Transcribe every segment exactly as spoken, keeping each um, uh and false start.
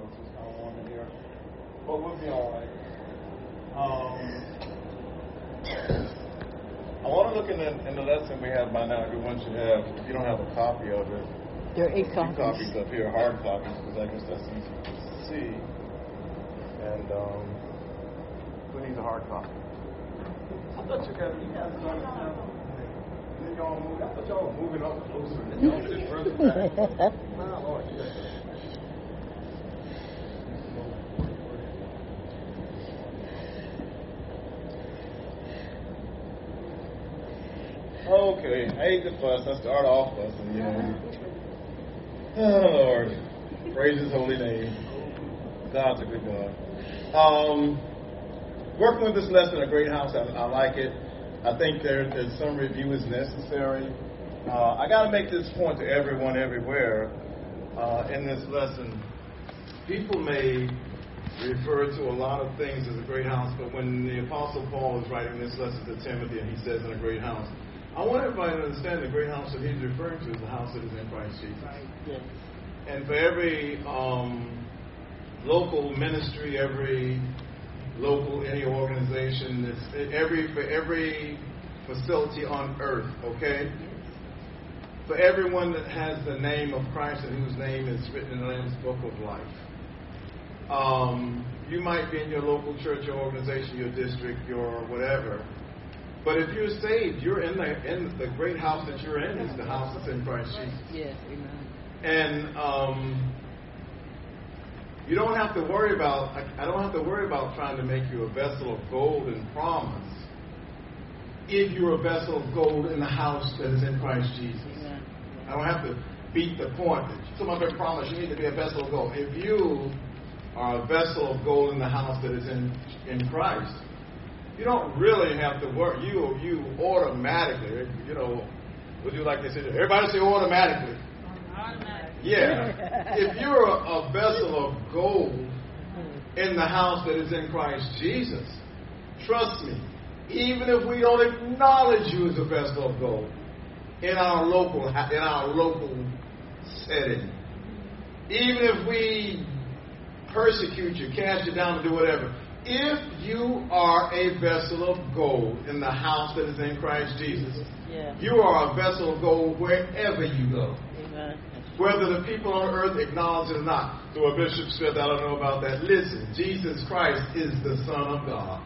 so it's kind of warm in here. But we'll be all right. Um, I want to look in the, in the lesson we have by now. Everyone should have, if you don't have a copy of it, there are eight copies. copies. copies up here, hard copies, because I guess that's easy to see. And um, who needs a hard copy? I thought you guys, you guys started now. And then y'all moved. I thought y'all were moving up closer. And then y'all sit further back. My Lord, yeah. Okay, I hate the fuss. I start off fussing, you know. Oh, Lord. Praise His holy name. God's a good God. Um, working with this lesson, A Great House, I, I like it. I think there, there's some review is necessary. Uh, I got to make this point to everyone everywhere uh, in this lesson. People may refer to a lot of things as a great house, but when the Apostle Paul is writing this lesson to Timothy and he says in a great house, I want everybody to understand the great house that he's referring to is the house that is in Christ Jesus. Right. Yes. And for every um, local ministry, every local any organization, it's, every for every facility on earth, okay? For everyone that has the name of Christ and whose name is written in the Lamb's Book of Life. Um, you might be in your local church, your organization, your district, your whatever. But if you're saved, you're in the in the great house that you're in is the house that's in Christ Jesus. Yes, amen. And um, you don't have to worry about. I don't have to worry about trying to make you a vessel of gold and promise. If you're a vessel of gold in the house that is in Christ Jesus, Amen. I don't have to beat the point. Someone better promise you need to be a vessel of gold. If you are a vessel of gold in the house that is in in Christ, you don't really have to worry. You you automatically, you know, would you like to say? Everybody say automatically. Automatically. Yeah. If you're a, a vessel of gold in the house that is in Christ Jesus, trust me, even if we don't acknowledge you as a vessel of gold in our local in our local setting, even if we persecute you, cast you down, and do whatever. If you are a vessel of gold in the house that is in Christ Jesus, Yeah. you are a vessel of gold wherever you go. Amen. Whether the people on earth acknowledge it or not. So a Bishop Smith, I don't know about that. Listen, Jesus Christ is the Son of God.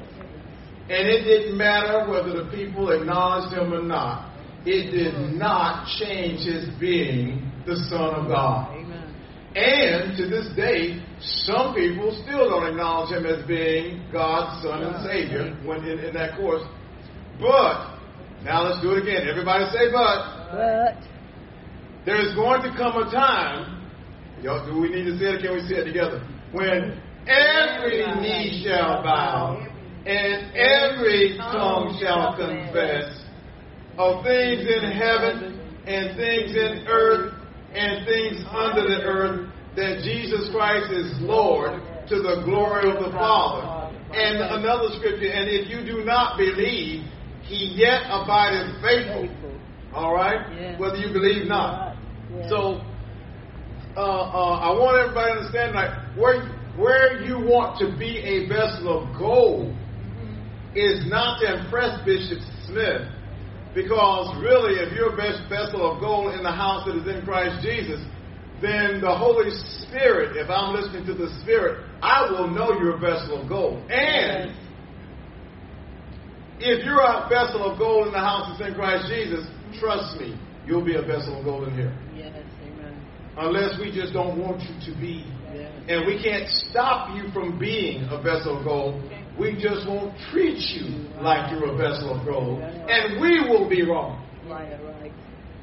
And it didn't matter whether the people acknowledged him or not. It did not change his being the Son of God. Amen. And to this day, some people still don't acknowledge him as being God's Son and Savior when in, in that course. But, now let's do it again. Everybody say but. But. There's going to come a time, y'all, do we need to say it or can we say it together? When every knee shall bow and every tongue shall confess of things in heaven and things in earth and things under the earth, that Jesus Christ is Lord, to the glory of the Father. And another scripture, and if you do not believe, he yet abideth faithful. All right? Yeah. Whether you believe not. Yeah. So, uh, uh, I want everybody to understand, like, where, where you want to be a vessel of gold is not to impress Bishop Smith. Because really, if you're a vessel of gold in the house that is in Christ Jesus, then the Holy Spirit, if I'm listening to the Spirit, I will know you're a vessel of gold. And if you're a vessel of gold in the house that's in Christ Jesus, trust me, you'll be a vessel of gold in here. Yes, amen. Unless we just don't want you to be. Yes. And we can't stop you from being a vessel of gold. We just won't treat you like you're a vessel of gold. And we will be wrong. Right, right.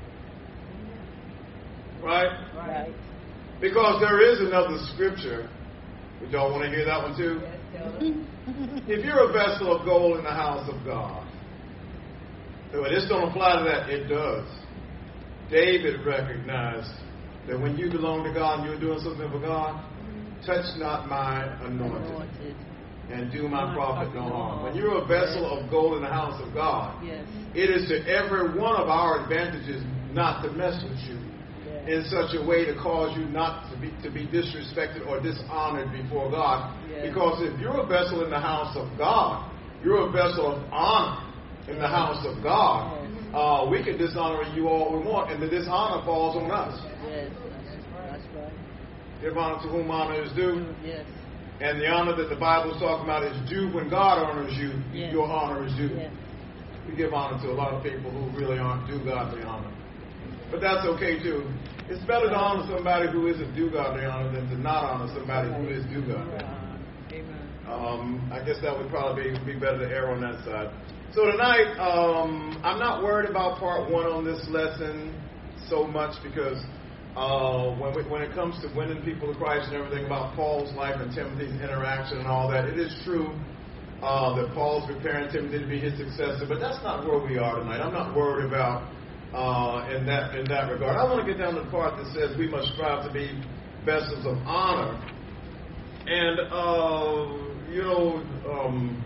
Right? Right. Because there is another scripture. Would y'all want to hear that one too? If you're a vessel of gold in the house of God, well, this don't apply to that. It does. David recognized that when you belong to God and you're doing something for God, touch not my anointed and do my prophet no harm. When you're a vessel of gold in the house of God, Yes. it is to every one of our advantages not to mess with you Yes. in such a way to cause you not to to be to be disrespected or dishonored before God. Yes. Because if you're a vessel in the house of God, you're a vessel of honor in the house of God. Yes. Uh, we can dishonor you all we want, and the dishonor falls on us. Yes, that's, that's right. Give honor to whom honor is due. Yes. And the honor that the Bible is talking about is due when God honors you. Yes. Your honor is due. Yes. We give honor to a lot of people who really aren't due godly honor. But that's okay too. It's better to honor somebody who isn't due godly honor than to not honor somebody who is due godly honor. Amen. Um, I guess that would probably be, be better to err on that side. So tonight, um, I'm not worried about part one on this lesson so much because uh, when, we, when it comes to winning people to Christ and everything about Paul's life and Timothy's interaction and all that, it is true uh, that Paul's preparing Timothy to be his successor, but that's not where we are tonight. I'm not worried about uh, in that in that regard. I want to get down to the part that says we must strive to be vessels of honor. And, uh, you know, um,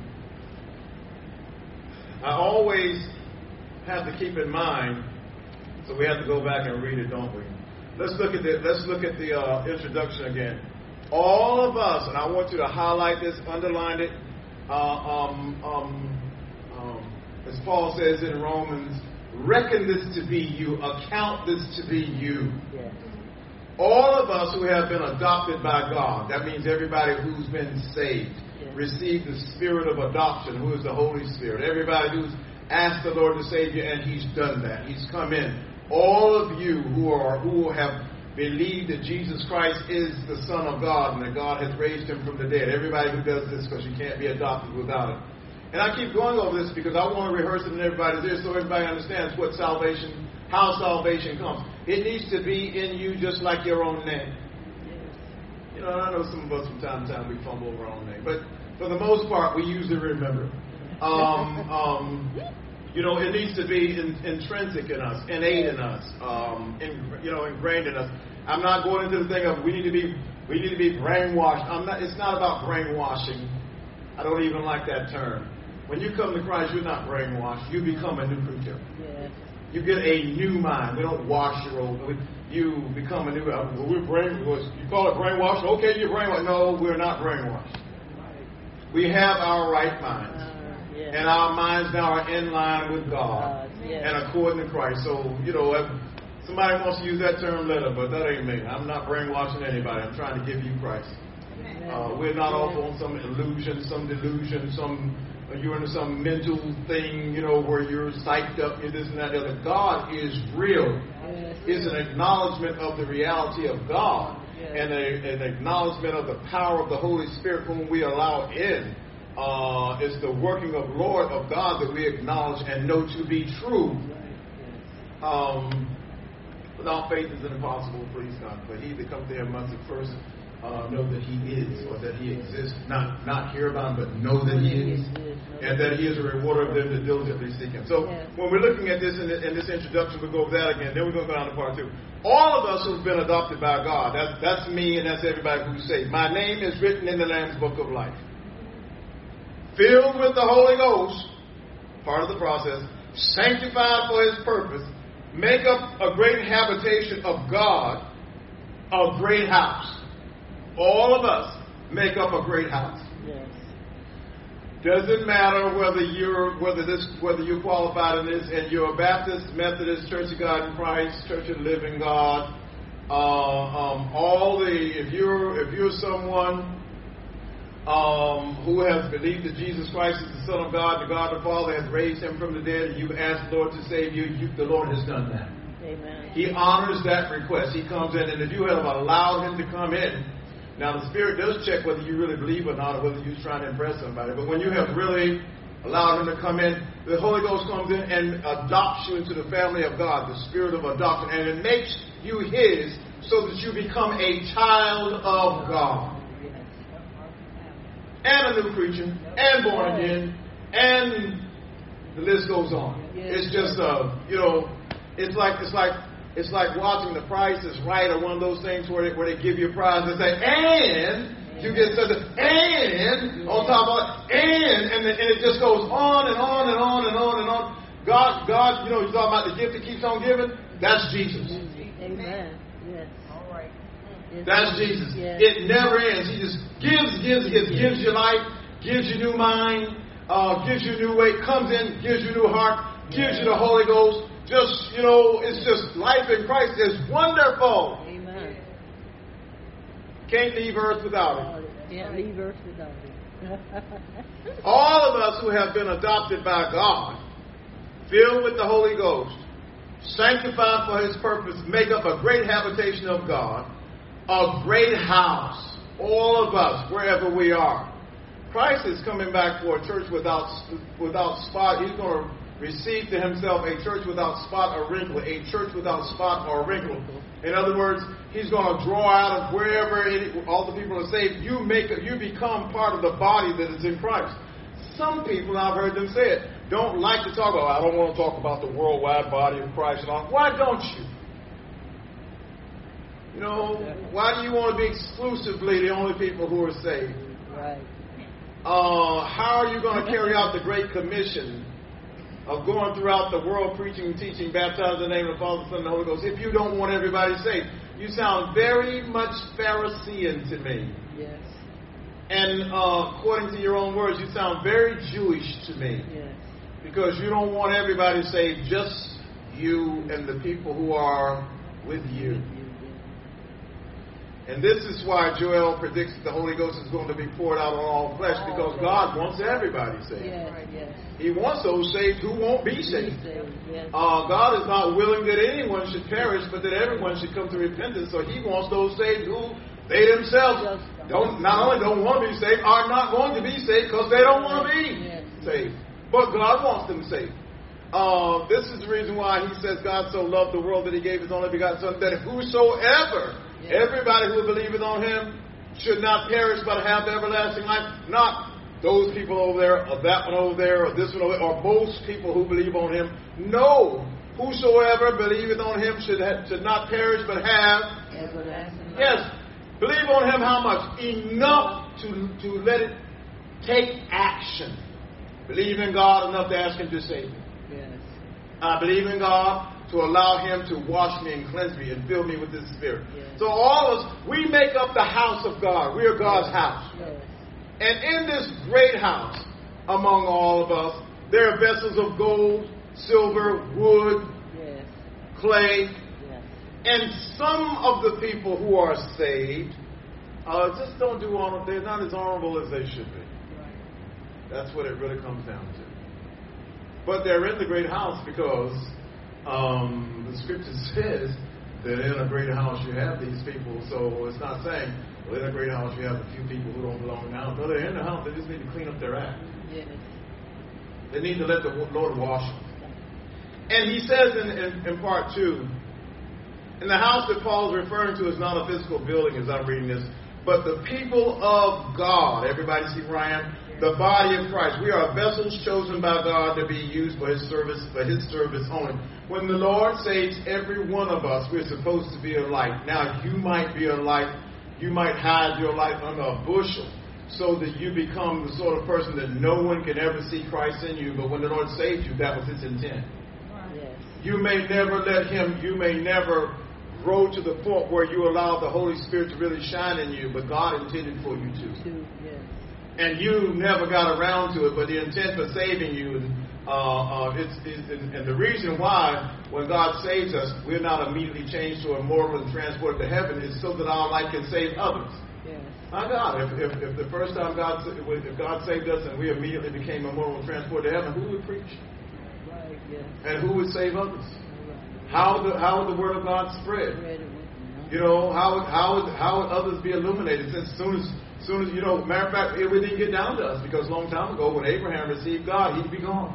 I always have to keep in mind, so we have to go back and read it, don't we? Let's look at the, let's look at the uh, introduction again. All of us, and I want you to highlight this, underline it, uh, um, um, um, as Paul says in Romans, reckon this to be you, account this to be you. Yes. All of us who have been adopted by God, that means everybody who's been saved, yes. received the spirit of adoption, who is the Holy Spirit. Everybody who's asked the Lord to save you, and He's done that. He's come in. All of you who are who have believed that Jesus Christ is the Son of God and that God has raised Him from the dead. Everybody who does this, because you can't be adopted without it. And I keep going over this because I want to rehearse it in everybody's ear so everybody understands what salvation, how salvation comes. It needs to be in you just like your own name. You know, I know some of us from time to time we fumble over our own name, but for the most part we usually remember. Um, um, you know, it needs to be in, intrinsic in us, innate in us, um, in, you know, ingrained in us. I'm not going into the thing of we need to be we need to be brainwashed. I'm not. It's not about brainwashing. I don't even like that term. When you come to Christ, you're not brainwashed. You become a new creature. Yes. You get a new mind. We don't wash your old. You become a new. Uh, we're brainwashed. You call it brainwashed? Okay, you're brainwashed. No, we're not brainwashed. We have our right minds, Uh, yes. and our minds now are in line with God Uh, yes. and according to Christ. So you know, if somebody wants to use that term, let them. But that ain't me. I'm not brainwashing anybody. I'm trying to give you Christ. Uh, we're not off on some illusion, some delusion, some. You're into some mental thing, you know, where you're psyched up, you're this and that. The other. God is real. Yes. It's an acknowledgement of the reality of God, yes. and a, an acknowledgement of the power of the Holy Spirit whom we allow in. Uh, it's the working of Lord of God that we acknowledge and know to be true. Um, without faith is it impossible to please God. But he that comes to Him must at first Uh, know that He is, or that He exists, not not hear about Him, but know that He is, and that He is a rewarder of them that diligently seek Him. So yes. when we're looking at this in, in this introduction, we'll go over that again. Then we're going to go down to part two. All of us who've been adopted by God, that's, that's me and that's everybody who's saved. My name is written in the Lamb's Book of Life. Filled with the Holy Ghost, part of the process, sanctified for His purpose, make up a great habitation of God, a great house. All of us make up a great house. Yes. Doesn't matter whether you're whether this whether you're qualified in this and you're a Baptist, Methodist, Church of God in Christ, Church of the Living God. Uh, um, all the if you're if you're someone um, who has believed that Jesus Christ is the Son of God, the God the Father has raised Him from the dead, and you've asked the Lord to save you, you the Lord has done that. Amen. He honors that request. He comes in, and if you have allowed Him to come in. Now, the Spirit does check whether you really believe or not, or whether you're trying to impress somebody. But when you have really allowed Him to come in, the Holy Ghost comes in and adopts you into the family of God, the Spirit of adoption. And it makes you His so that you become a child of God. And a new creature, and born again, and the list goes on. It's just, uh, you know, it's like, it's like, It's like watching The Price is Right or one of those things where they, where they give you a prize and say, and you get such a, and on top of it, and, and, the, and it just goes on and on and on and on and on. God, God, you know, you're talking about the gift that keeps on giving. That's Jesus. Amen. Yes. All right. Yes. That's Jesus. Yes. It never ends. He just gives, gives, gives, Yes. gives you life, gives you new mind, uh, gives you new way, comes in, gives you new heart, gives you the Holy Ghost. Just, you know, it's just life in Christ is wonderful. Amen. Can't leave earth without it. Can't leave earth without it. All of us who have been adopted by God, filled with the Holy Ghost, sanctified for His purpose, make up a great habitation of God, a great house. All of us, wherever we are. Christ is coming back for a church without without spot. He's going to receive to Himself a church without spot or wrinkle, a church without spot or wrinkle. In other words, He's going to draw out of wherever it, all the people are saved. You make you become part of the body that is in Christ. Some people, I've heard them say it, don't like to talk about, I don't want to talk about the worldwide body of Christ and all. Why don't you? You know, why do you want to be exclusively the only people who are saved? Right. Uh, how are you going to carry out the Great Commission of going throughout the world preaching and teaching, baptizing in the name of the Father, Son, and the Holy Ghost, if you don't want everybody saved? You sound very much Pharisee to me. Yes. And uh, according to your own words, you sound very Jewish to me. Yes. Because you don't want everybody saved, just you and the people who are with you. And this is why Joel predicts that the Holy Ghost is going to be poured out on all flesh, because God wants everybody saved. Yes, yes. He wants those saved who won't be saved. Yes. Uh, God is not willing that anyone should perish, but that everyone should come to repentance. So He wants those saved who they themselves don't not only don't want to be saved, are not going to be saved because they don't want to be yes. saved. But God wants them saved. Uh, this is the reason why He says God so loved the world that He gave His only begotten Son, that whosoever, yes. everybody who believeth on Him, should not perish but have everlasting life. Not those people over there, or that one over there, or this one over there, or most people who believe on Him. No, whosoever believeth on Him should have, should not perish but have everlasting life. Yes, believe on Him how much? Enough to to let it take action. Believe in God enough to ask Him to save me. Yes. I believe in God to allow Him to wash me and cleanse me and fill me with His Spirit. Yes. So all of us, we make up the house of God. We are God's house. Yes. And in this great house, among all of us, there are vessels of gold, silver, wood, yes. clay. Yes. And some of the people who are saved uh, just don't do honor. They're not as honorable as they should be. Right. That's what it really comes down to. But they're in the great house because um, the Scripture says that in a great house you have these people. So it's not saying, well, in a great house you have a few people who don't belong now. No, they're in the house. They just need to clean up their act. Yes. They need to let the Lord wash them. And he says in, in, in part two, and the house that Paul is referring to is not a physical building as I'm reading this, but the people of God. Everybody see where I am? The body of Christ. We are vessels chosen by God to be used for His service, for His service only. When the Lord saves every one of us, we're supposed to be a light. Now, you might be a light. You might hide your light under a bushel so that you become the sort of person that no one can ever see Christ in you. But when the Lord saved you, that was His intent. Yes. You may never let Him, you may never grow to the point where you allow the Holy Spirit to really shine in you, but God intended for you to. Two, yes. And you never got around to it, but the intent for saving you, uh, uh, it's, it's, and the reason why, when God saves us, we're not immediately changed to a mortal and transported to heaven, is so that our light can save others. Yes. My God, if, if, if the first time God, if God saved us and we immediately became immortal and transported to heaven, who would preach? Right, yes. And who would save others? Right. How would the, how would the word of God spread? You know, how would, how would, how would others be illuminated? Since as soon as, soon as, you know, matter of fact, it didn't get down to us, because a long time ago when Abraham received God, he'd be gone.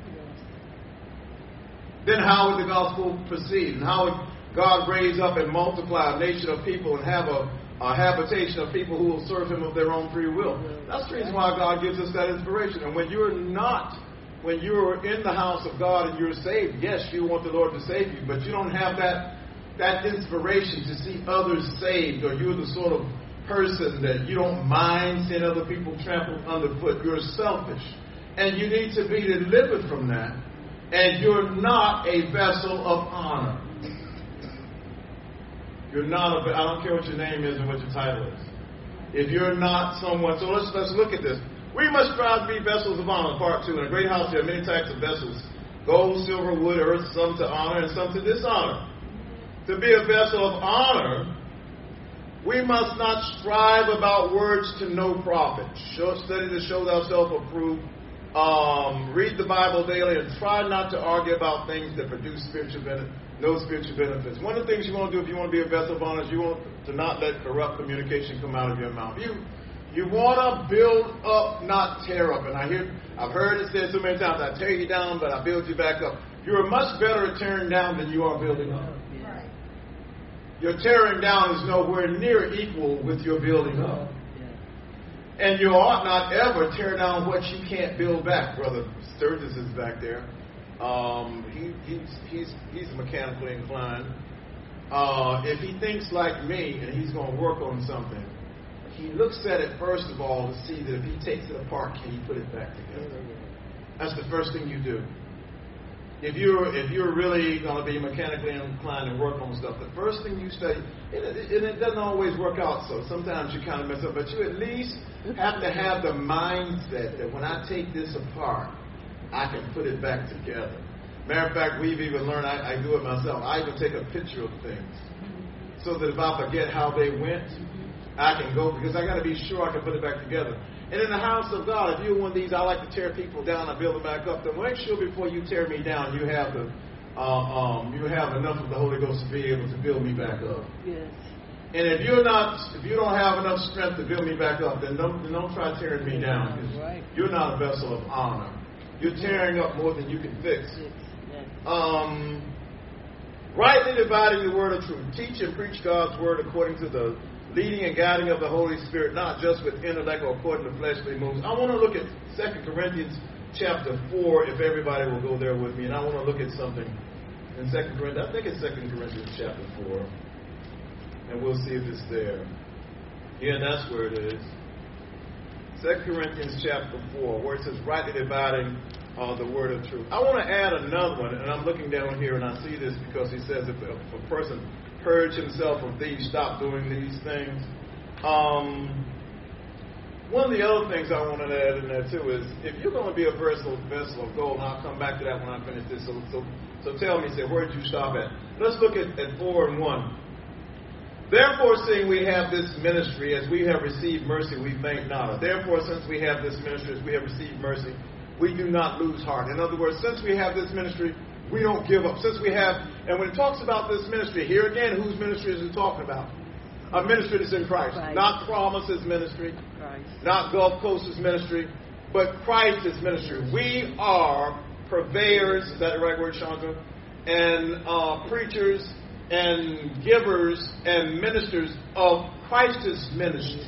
Then how would the gospel proceed? And how would God raise up and multiply a nation of people and have a, a habitation of people who will serve Him of their own free will? That's the reason why God gives us that inspiration. And when you're not, when you're in the house of God and you're saved, yes, you want the Lord to save you, but you don't have that that inspiration to see others saved, or you're the sort of person that you don't mind seeing other people trampled underfoot. You're selfish. And you need to be delivered from that. And you're not a vessel of honor. You're not a, I don't care what your name is and what your title is. If you're not someone, so let's let's look at this. We must strive to be vessels of honor, part two. In a great house there are many types of vessels. Gold, silver, wood, earth, some to honor and some to dishonor. To be a vessel of honor, we must not strive about words to no profit. Show, study to show thyself approved. Um, read the Bible daily and try not to argue about things that produce spiritual benefit, no spiritual benefits. One of the things you want to do if you want to be a vessel of honor is you want to not let corrupt communication come out of your mouth. You you want to build up, not tear up. And I hear, I've heard it said so many times, I tear you down, but I build you back up. You're much better at tearing down than you are building up. Your tearing down is nowhere near equal with your building up. And you ought not ever tear down what you can't build back. Brother Sturgis is back there. Um, he, he's, he's, he's mechanically inclined. Uh, if he thinks like me and he's going to work on something, he looks at it first of all to see that if he takes it apart, can he put it back together? That's the first thing you do. If you're if you're really going to be mechanically inclined and work on stuff, the first thing you study, and it, and it doesn't always work out so. Sometimes you kind of mess up, but you at least have to have the mindset that when I take this apart, I can put it back together. Matter of fact, we've even learned, I, I do it myself, I even take a picture of things so that if I forget how they went, I can go, because I got to be sure I can put it back together. And in the house of God, if you're one of these, I like to tear people down, I build them back up, then make sure before you tear me down, you have the uh, um, you have enough of the Holy Ghost to be able to build me back up. Yes. And if you're not, if you don't have enough strength to build me back up, then don't, then don't try tearing me down, because Right. you're not a vessel of honor. You're tearing up more than you can fix. Yes. Um, rightly dividing the word of truth. Teach and preach God's word according to the leading and guiding of the Holy Spirit, not just with intellect or according to fleshly moves. I want to look at Second Corinthians chapter four, if everybody will go there with me. And I want to look at something in Second Corinthians. I think it's Second Corinthians chapter four. And we'll see if it's there. Yeah, that's where it is. Second Corinthians chapter four, where it says, rightly dividing uh, the word of truth. I want to add another one, and I'm looking down here, and I see this because he says if a, if a person purge himself of these, stop doing these things. Um, one of the other things I wanted to add in there too is if you're going to be a vessel, vessel of gold, and I'll come back to that when I finish this. So, so, so tell me, say, where did you stop at? Let's look at, at four and one. Therefore, seeing we have this ministry, as we have received mercy, we faint not. Therefore, since we have this ministry, as we have received mercy, we do not lose heart. In other words, since we have this ministry, we don't give up. Since we have, and when it talks about this ministry, here again, whose ministry is it talking about? A ministry that's in Christ. Christ. Not Promise's ministry, Christ. not Gulf Coast's ministry, but Christ's ministry. We are purveyors, is that the right word, Chandra? And uh, preachers and givers and ministers of Christ's ministry.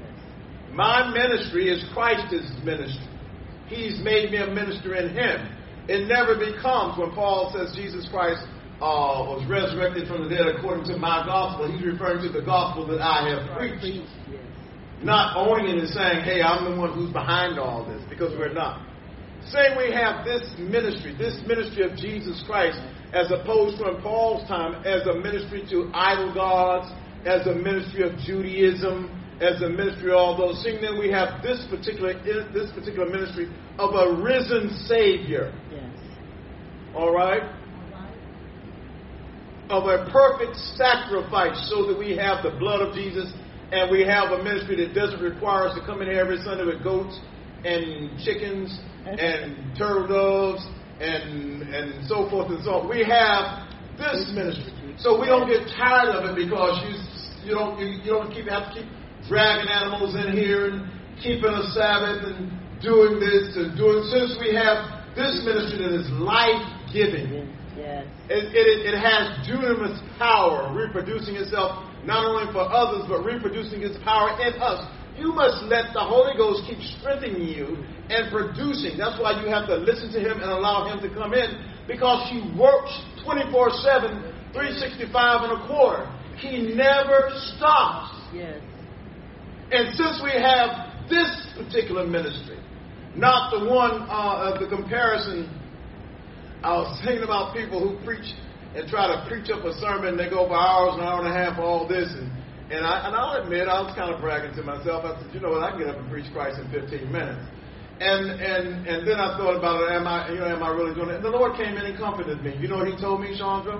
My ministry is Christ's ministry. He's made me a minister in Him. It never becomes, when Paul says Jesus Christ uh, was resurrected from the dead according to my gospel, he's referring to the gospel that I have preached. Not owning it and saying, hey, I'm the one who's behind all this, because we're not. Saying we have this ministry, this ministry of Jesus Christ, as opposed to in Paul's time, as a ministry to idol gods, as a ministry of Judaism, as a ministry of all those things. Then we have this particular this particular ministry of a risen Savior. Yes. All right? Of a perfect sacrifice, so that we have the blood of Jesus, and we have a ministry that doesn't require us to come in here every Sunday with goats and chickens and turtle doves and and so forth and so on. We have this ministry, so we don't get tired of it because you you don't you, you don't keep have to keep dragging animals in here and keeping a Sabbath and doing this and doing. Since we have this ministry that is life-giving, Yes. it, it, it has dunamis power, reproducing itself not only for others but reproducing its power in us. You must let the Holy Ghost keep strengthening you and producing. That's why you have to listen to Him and allow Him to come in, because He works twenty-four seven, three sixty-five and a quarter. He never stops. Yes. And since we have this particular ministry, not the one, uh, of the comparison, I was thinking about people who preach and try to preach up a sermon. They go for hours, an hour and a half, all this. And, and, I, and I'll admit, I was kind of bragging to myself. I said, you know what, I can get up and preach Christ in fifteen minutes. And and and then I thought about it. Am I, you know, am I really doing it? And the Lord came in and comforted me. You know what He told me, Chandra?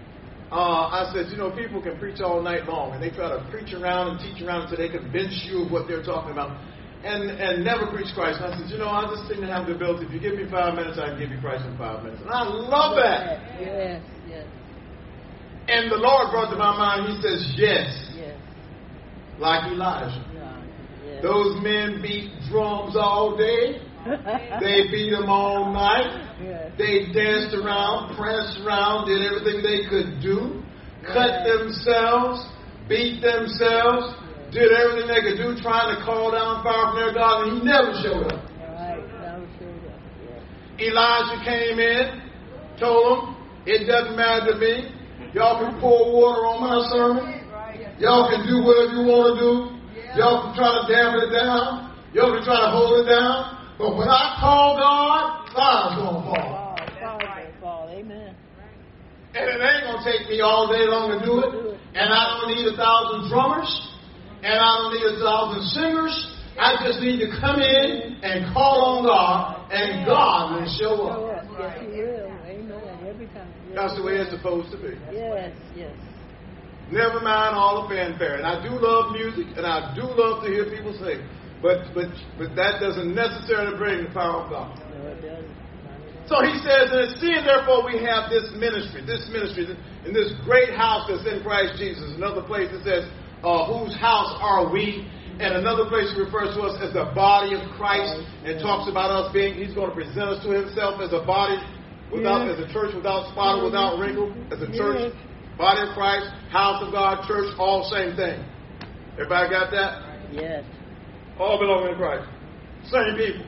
Uh, I said, you know, people can preach all night long, and they try to preach around and teach around until they convince you of what they're talking about, and and never preach Christ. And I said, you know, I just seem to have the ability. If you give me five minutes, I can give you Christ in five minutes. And I love that. Yes, yes. And the Lord brought to my mind, He says, yes, Yes. like Elijah. Yes. Those men beat drums all day. They beat them all night. Yes. They danced around, pranced around, did everything they could do, cut themselves, beat themselves, did everything they could do, trying to call down fire from their God, and He never showed up. Right, never showed up. Yes. Elijah came in, told them, it doesn't matter to me. Y'all can pour water on my sermon. Y'all can do whatever you want to do. Y'all can try to dampen it down. Y'all can try to hold it down. But when I call God, fire's going to fall. Fall, fall, fall. Amen. And it ain't going to take me all day long to do it. And I don't need a thousand drummers. And I don't need a thousand singers. I just need to come in and call on God. And God will show up. Yes, He will. Amen. Every time. Yes. That's the way it's supposed to be. Yes, yes. Never mind all the fanfare. And I do love music. And I do love to hear people sing. But but but that doesn't necessarily bring the power of God. No, it doesn't. So He says, and seeing therefore we have this ministry, this ministry, in this great house that's in Christ Jesus. Another place that says, uh, whose house are we? And another place refers to us as the body of Christ and talks about us being, He's going to present us to Himself as a body, without, yes. as a church without spot or without wrinkle, as a church, yes. Body of Christ, house of God, church, all same thing. Everybody got that? Yes. All belonging to Christ. Same people.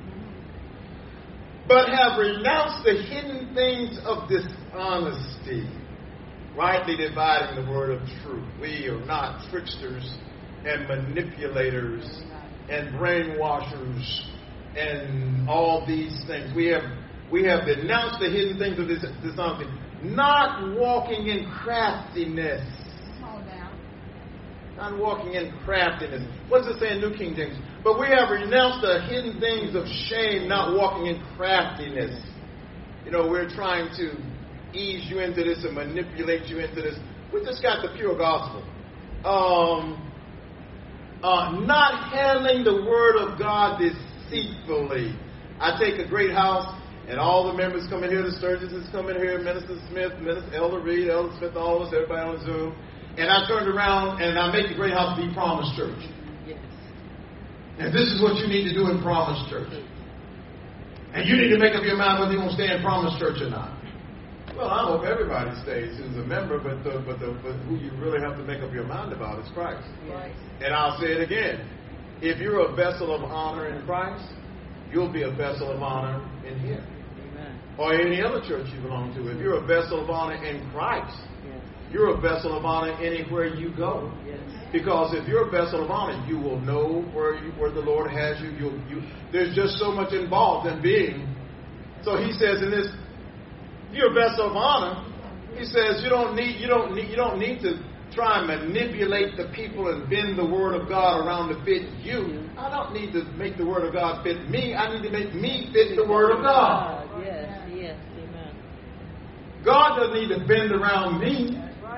But have renounced the hidden things of dishonesty, rightly dividing the word of truth. We are not tricksters and manipulators and brainwashers and all these things. We have we have denounced the hidden things of this dishonesty, not walking in craftiness. Not walking in craftiness. What does it say in New King James? But we have renounced the hidden things of shame, not walking in craftiness. You know, we're trying to ease you into this and manipulate you into this. We just got the pure gospel. Um, uh, not handling the word of God deceitfully. I take a great house, and all the members come in here. The Sturgis is coming here. Minister Smith, Minister Elder Reed, Elder Smith, all of us, everybody on Zoom. And I turned around and I make the Great House be Promise Church. Yes. And this is what you need to do in Promise Church. And you need to make up your mind whether you want to stay in Promise Church or not. Well, I hope everybody stays who's a member, but the, but, the, but who you really have to make up your mind about is Christ. Yes. And I'll say it again. If you're a vessel of honor in Christ, you'll be a vessel of honor in Him. Amen. Or any other church you belong to. If you're a vessel of honor in Christ, you're a vessel of honor anywhere you go. Yes. Because if you're a vessel of honor, you will know where you, where the Lord has you. You, you. There's just so much involved in being. So He says in this, you're a vessel of honor. He says you don't need you don't need you don't need to try and manipulate the people and bend the word of God around to fit you. I don't need to make the word of God fit me. I need to make me fit the word of God. Yes, yes, amen. God doesn't need to bend around me.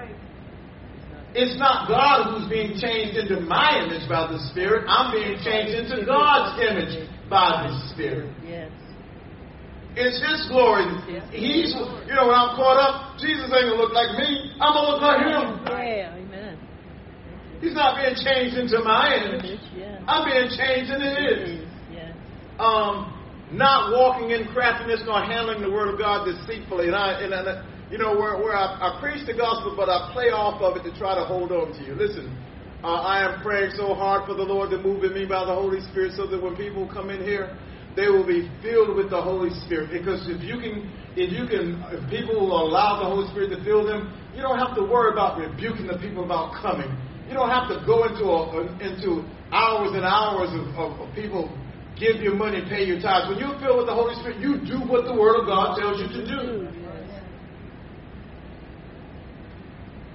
It's not God who's being changed into my image by the Spirit. I'm being changed into God's image by the Spirit. Yes. It's His glory. He's, you know, when I'm caught up, Jesus ain't going to look like me. I'm going to look like Him. Yeah, amen. He's not being changed into my image. I'm being changed into His. Yes. Um, not walking in craftiness nor handling the Word of God deceitfully. And I, and I, You know, where, where I, I preach the gospel, but I play off of it to try to hold on to you. Listen, uh, I am praying so hard for the Lord to move in me by the Holy Spirit so that when people come in here, they will be filled with the Holy Spirit. Because if you can, if you can, if people will allow the Holy Spirit to fill them, you don't have to worry about rebuking the people about coming. You don't have to go into a, into hours and hours of, of, of people give your money, pay your tithes. When you're filled with the Holy Spirit, you do what the Word of God tells you to do.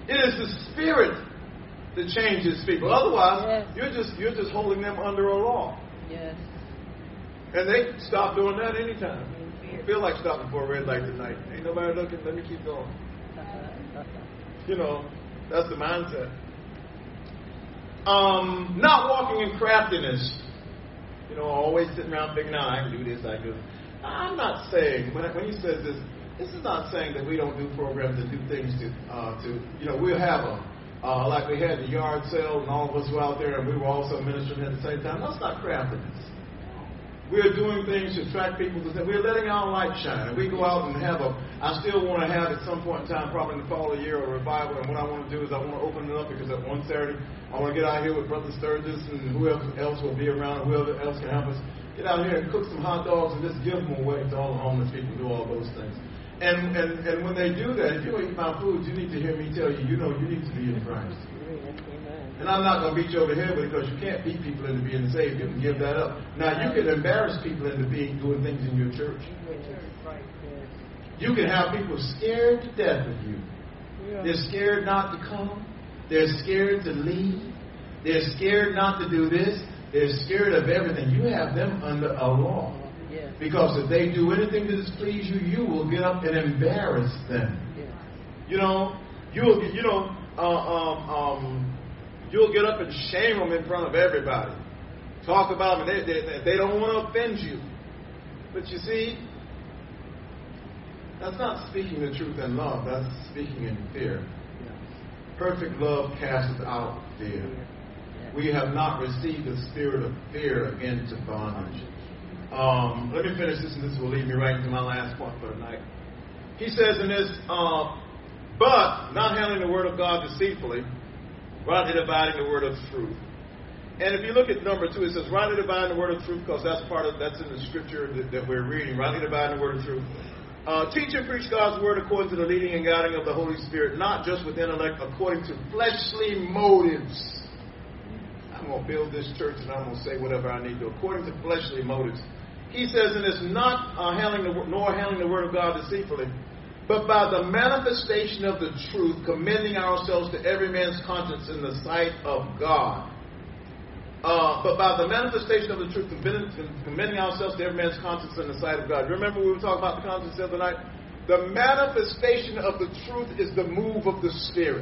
It is the Spirit that changes people. Otherwise, Yes. you're just you're just holding them under a law. Yes. And they can stop doing that anytime. I feel like stopping for a red light tonight. Ain't nobody looking. Let me keep going. You know, that's the mindset. Um, not walking in craftiness. You know, always sitting around thinking, "No, I can do this. I can do this." I'm not saying when when he says this, this is not saying that we don't do programs and do things to uh, to you know we'll have a uh, like we had the yard sale and all of us were out there and we were also ministering at the same time. That's not craftiness. We're doing things to attract people to say, we're letting our light shine. And we go out and have a, I still want to have at some point in time, probably in the fall of the year, a revival. And what I want to do is I want to open it up because at one Saturday, I want to get out here with Brother Sturgis and whoever else will be around, whoever else can help us. Get out here and cook some hot dogs and just give them away to all the homeless people, do all those things. And, and, and when they do that, if you don't eat my food, you need to hear me tell you, you know you need to be in Christ. And I'm not going to beat you over the head with it because you can't beat people into being saved. You can give that up. Now, you can embarrass people into being doing things in your church. You can have people scared to death of you. They're scared not to come. They're scared to leave. They're scared not to do this. They're scared of everything. You have them under a law. Because if they do anything to displease you, you will get up and embarrass them. You know, you'll, you know, uh, um, um, you'll get up and shame them in front of everybody. Talk about them. They, they, they don't want to offend you. But you see, that's not speaking the truth in love. That's speaking in fear. Perfect love casts out fear. We have not received the spirit of fear into bondage. Um, let me finish this, and this will lead me right into my last point for tonight. He says in this, uh, but not handling the word of God deceitfully, rightly dividing the word of truth. And if you look at number two, it says rightly dividing the word of truth, because that's part of that's in the scripture that, that we're reading. Rightly dividing the word of truth. Uh, teach and preach God's word according to the leading and guiding of the Holy Spirit, not just with intellect, according to fleshly motives. I'm going to build this church and I'm going to say whatever I need to, according to fleshly motives. He says in this, not uh, handling the, nor handling the word of God deceitfully, but by the manifestation of the truth, commending ourselves to every man's conscience in the sight of God. Uh, but by the manifestation of the truth, commending ourselves to every man's conscience in the sight of God. Remember we were talking about the conscience the other night? The manifestation of the truth is the move of the Spirit.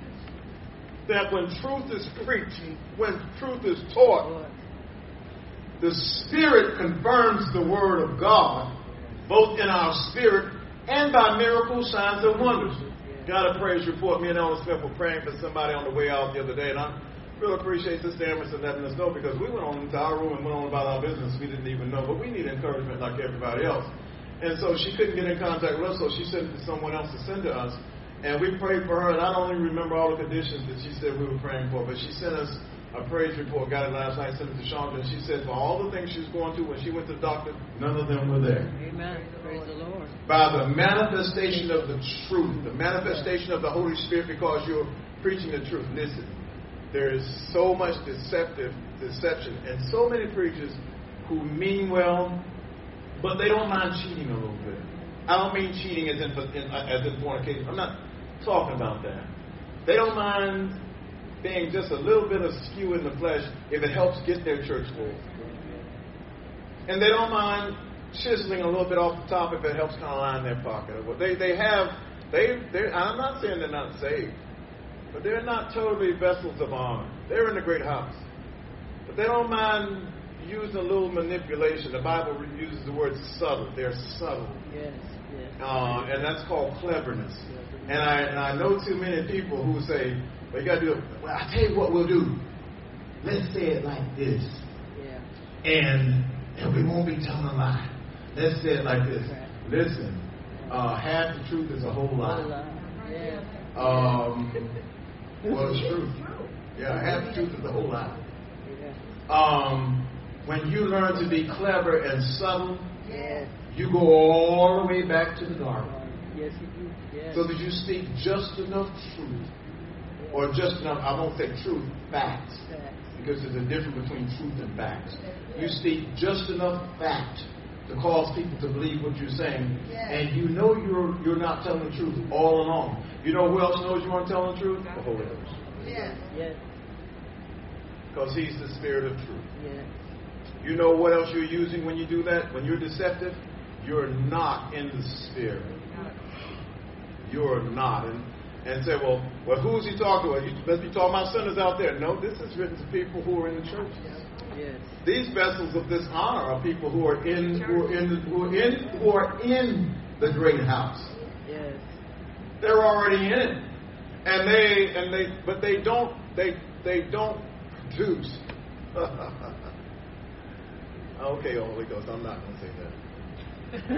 That when truth is preached, when truth is taught, the Spirit confirms the Word of God, both in our spirit and by miracles, signs, and wonders. Got a praise report. Me and Ellen Smith were praying for somebody on the way out the other day, and I really appreciate Sister Emerson letting us know, because we went on into our room and went on about our business we didn't even know, but we need encouragement like everybody else. And so she couldn't get in contact with us, so she sent it to someone else to send to us. And we prayed for her, and I don't even remember all the conditions that she said we were praying for, but she sent us a praise report, got it last night, sent it to Chandra, and she said for all the things she was going through when she went to the doctor, none of them were there. Amen. Praise the Lord. By the manifestation of the truth, the manifestation of the Holy Spirit, because you're preaching the truth. Listen, there is so much deceptive deception, and so many preachers who mean well, but they don't mind cheating a little bit. I don't mean cheating as in, in as in fornication. I'm not talking about that. They don't mind being just a little bit askew in the flesh if it helps get their church full. And they don't mind chiseling a little bit off the top if it helps kind of line their pocket. They they have they they. I'm not saying they're not saved, but they're not totally vessels of honor. They're in the great house, but they don't mind using a little manipulation. The Bible uses the word subtle. They're subtle. Yes. Yes. Uh, and that's called cleverness. And I and I know too many people who say, well, you got to do it. Well, I tell you what we'll do. Let's say it like this. Yeah. And and we won't be telling a lie. Let's say it like this. Right. Listen, uh, half the truth is a whole lie. Yeah. Um, well, it's true. Yeah, half the truth is a whole lie. Um, when you learn to be clever and subtle, yes. you go all the way back to the garden. Yes, you do. Yes. So that you speak just enough truth, or just enough, I won't say truth, facts, because there's a difference between truth and facts. You speak just enough fact to cause people to believe what you're saying. Yes. And you know you're you're not telling the truth all along. You know who else knows you aren't telling the truth? The Holy Ghost. Yes. Yes. Because He's the Spirit of truth. Yes. You know what else you're using when you do that? When you're deceptive, you're not in the Spirit. You're not. And, and say, well, well, who's He talking to? You must be talking about sinners out there. No, this is written to people who are in the churches. Yes. These vessels of dishonor are people who are in who are in who are in who are in the great house. Yes. They're already in it, and they and they but they don't they they don't produce. Okay, Holy Ghost, I'm not going to say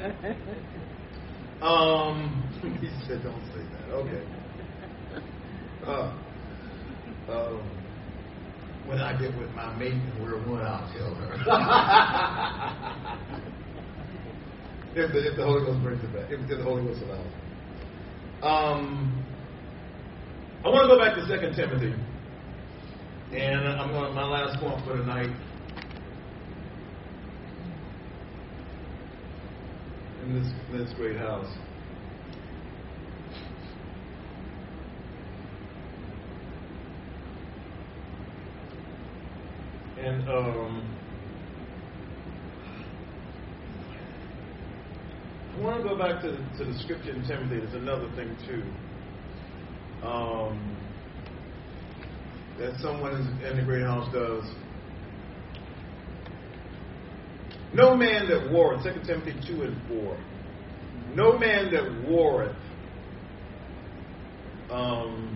that. um, he said, don't say that. Okay. Uh, um, when I get with my mate and we're one, I'll tell her. if, the, if the Holy Ghost brings it back, if, if the Holy Ghost allows it. Um, I want to go back to Second Timothy, and I'm going. My last point for tonight. In this this great house. And um, I want to go back to, to the scripture in Timothy. There's another thing too. Um, that someone in the great house does. No man that warreth, Second Timothy two and four. No man that warreth um,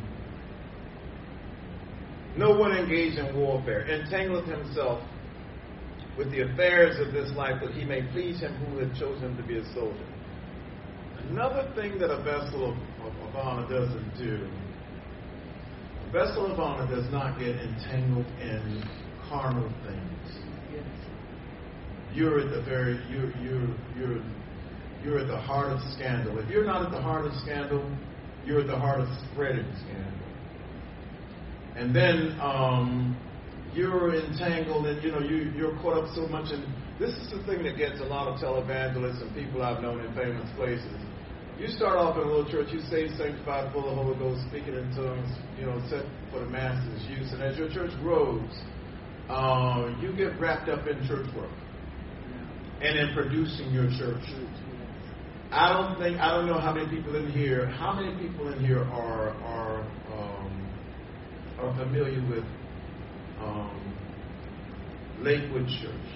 no one engaged in warfare entangleth himself with the affairs of this life, that he may please him who had chosen him to be a soldier. Another thing that a vessel of, of, of honor doesn't do, a vessel of honor does not get entangled in carnal things. Yes. You're at the very you're you're you're you're at the heart of scandal. If you're not at the heart of scandal, you're at the heart of spreading scandal. And then um, you're entangled, and you know you you're caught up so much in. This is the thing that gets a lot of televangelists and people I've known in famous places. You start off in a little church, you say sanctified, full of the Holy Ghost, speaking in tongues, you know, set for the masses' use. And as your church grows, uh, you get wrapped up in church work and in producing your church. I don't think I don't know how many people in here. How many people in here are are um, are familiar with um, Lakewood Church?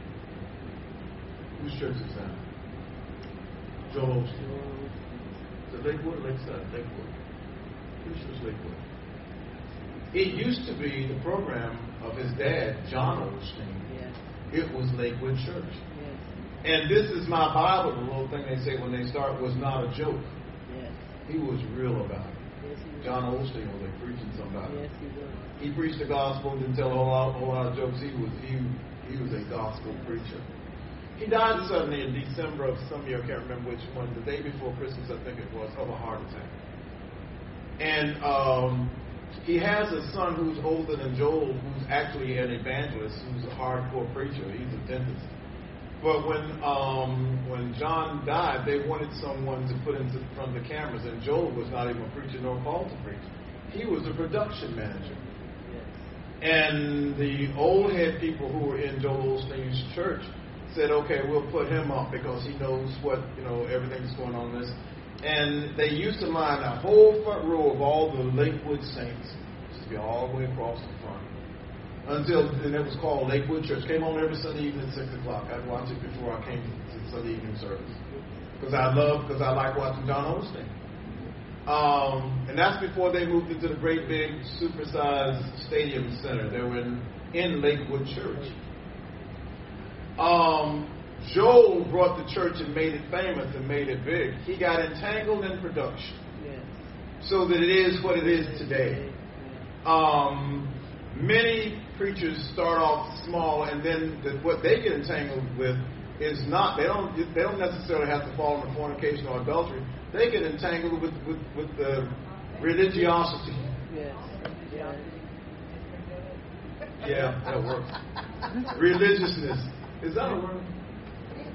Whose church is that? Joel Osteen. Is it Lakewood or Lakeside? Lakewood. Pretty sure it's Lakewood. It used to be the program of his dad, John Osteen. Yes. It was Lakewood Church. Yes. And this is my Bible, the little thing they say when they start, was not a joke. Yes. He was real about it. Yes, he was. John Osteen was like preaching somebody. Yes, he was. He preached the gospel, didn't tell a whole lot, whole lot of jokes. He was he he was a gospel preacher. He died suddenly in December of some year, I can't remember which one, the day before Christmas, I think it was, of a heart attack. And um, he has a son who's older than Joel, who's actually an evangelist, who's a hardcore preacher. He's a dentist. But when um, when John died, they wanted someone to put in front of the cameras, and Joel was not even a preacher nor called to preach. He was a production manager. Yes. And the old head people who were in Joel Osteen's church said, okay, we'll put him up because he knows what, you know, everything that's going on in this. And they used to line a whole front row of all the Lakewood saints, used to be all the way across the front, until then it was called Lakewood Church. Came on every Sunday evening at six o'clock. I'd watch it before I came to the Sunday evening service because I love, because I like watching John Osteen. Um, and that's before they moved into the great big supersized stadium center. They were in, in Lakewood Church. Um, Joel brought the church and made it famous and made it big. He got entangled in production, yes, so that it is what it is today. Um, many preachers start off small, and then the, what they get entangled with is not. They don't. They don't necessarily have to fall into fornication or adultery. They get entangled with with, with the religiosity. Yes. Yes. Yeah, that works. Religiousness. Is that a word?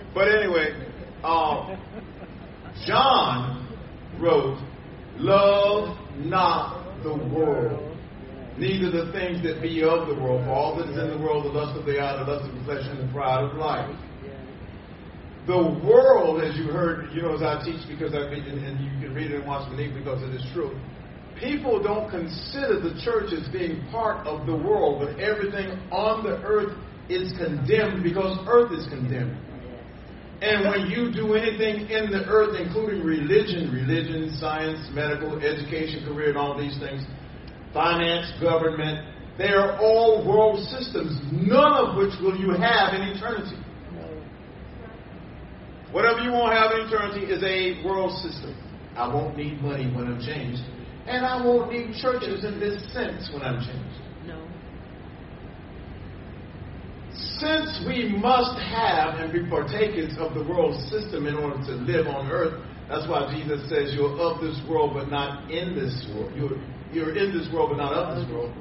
But anyway, uh, John wrote, "Love not the world, neither the things that be of the world. For all that is in the world, the lust of the eye, the lust of the flesh, and the pride of life." The world, as you heard, you know, as I teach, because I read, and you can read it and watch me because it is true. People don't consider the church as being part of the world, but everything on the earth is condemned because earth is condemned. And when you do anything in the earth, including religion, religion, science, medical, education, career, and all these things, finance, government, they are all world systems, none of which will you have in eternity. Whatever you won't have in eternity is a world system. I won't need money when I'm changed. And I won't need churches in this sense when I'm changed. No. Since we must have and be partakers of the world system in order to live on earth, that's why Jesus says you're of this world but not in this world. You're, you're in this world but not of this world.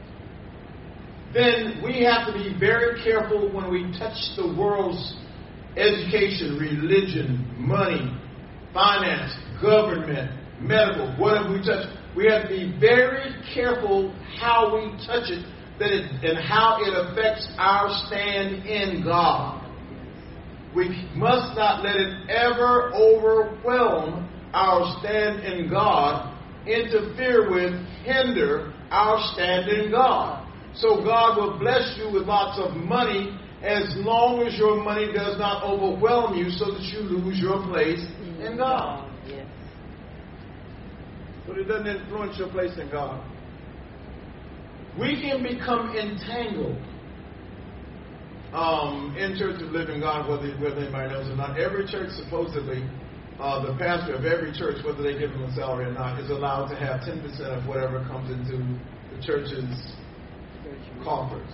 Then we have to be very careful when we touch the world's education, religion, money, finance, government, medical, whatever we touch. We have to be very careful how we touch it, that it and how it affects our stand in God. We must not let it ever overwhelm our stand in God, interfere with, hinder our stand in God. So God will bless you with lots of money as long as your money does not overwhelm you so that you lose your place in God. Yes. But it doesn't influence your place in God. We can become entangled um, in Church of Living God, whether, whether anybody knows or not. Every church, supposedly, uh, the pastor of every church, whether they give them a salary or not, is allowed to have ten percent of whatever comes into the church's coffers.